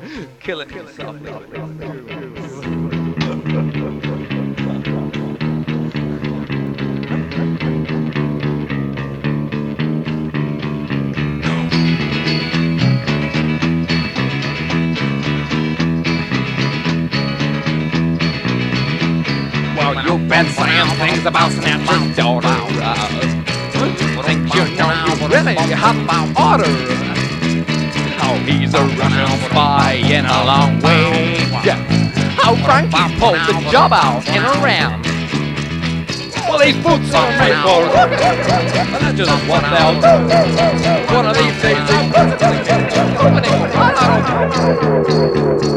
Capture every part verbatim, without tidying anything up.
Killing himself. Well, you've been saying things about Snapper's daughter. Think you know you really have about order. How he's a Russian spy in a long way. How Frankie pulled the job out in Iran. Well, these boots are made for and that's just what they'll do. One of these days, these boots are gonna get opening right out of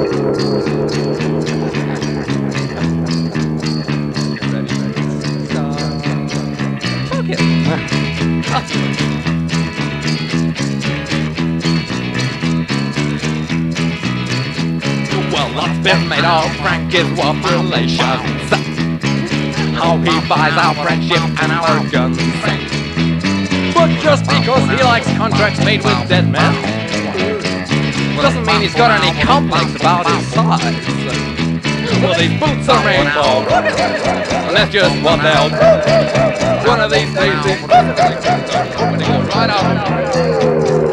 Well, lots been made of Frankie's wealth relations. How he buys our friendship and our guns. But just because he likes contracts made with dead men doesn't mean he's got any complex about his size. Well, these boots are rainbow, and that's just what they'll do. One of these days, these boots are opening right out.